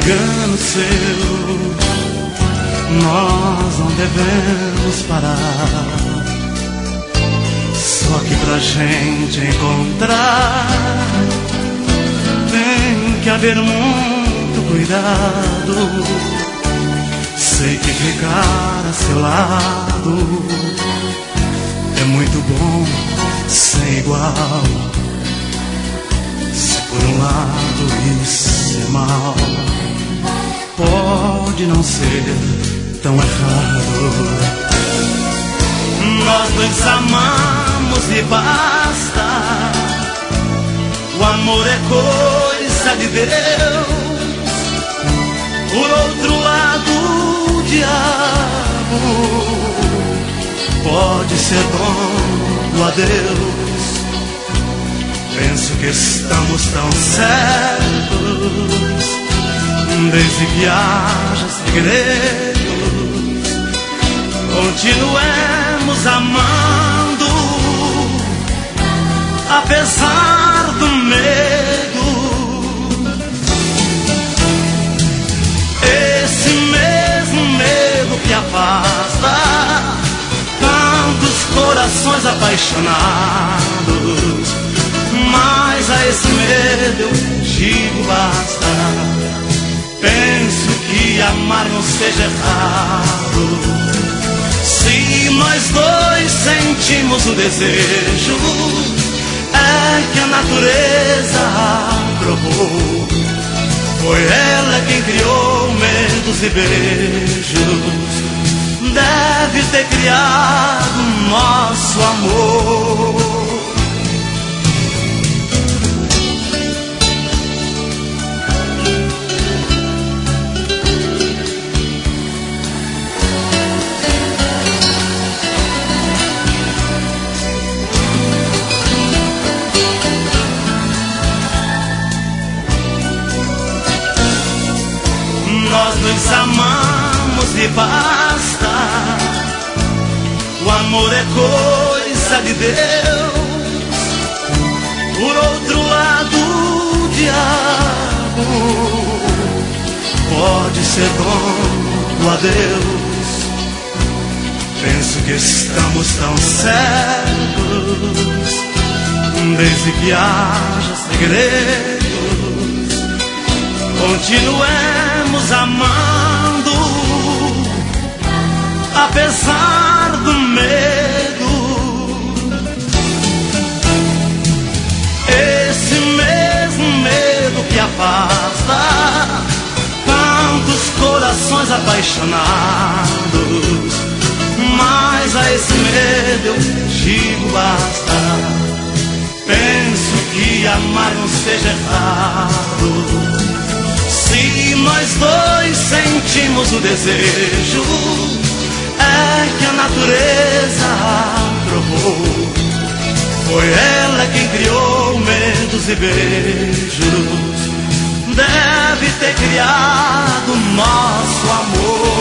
engano seu, nós não devemos parar. Só que pra gente encontrar tem que haver muito cuidado. Sei que ficar a seu lado é muito bom, sem igual. Se por um lado isso é mal, pode não ser tão errado. Nós dois amamos e basta. O amor é coisa de Deus. Por outro lado, o diabo pode ser dono do adeus. Penso que estamos tão certos, desde que haja segredos. Continuemos amando, apesar do medo. Esse mesmo medo que afasta tantos corações apaixonados. Mas a esse medo eu digo basta. Penso que amar não seja errado. Se nós dois sentimos o desejo, é que a natureza aprovou. Foi ela quem criou medos e beijos. Deve ter criado nosso amor. Nós nos amamos e basta. O amor é coisa de Deus. Por outro lado, o diabo pode ser dono do adeus. Penso que estamos tão certos, desde que haja segredos. Continuemos amando, apesar do medo. Esse mesmo medo que afasta tantos corações apaixonados. Mas a esse medo eu digo basta. Penso que amar não seja errado. Se nós dois sentimos o desejo, é que a natureza aprovou. Foi ela quem criou medos e beijos. Deve ter criado nosso amor.